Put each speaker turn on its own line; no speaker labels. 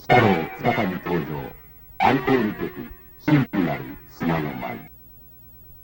鬼太郎再び登場。アンコール曲、シンプルなる砂の舞。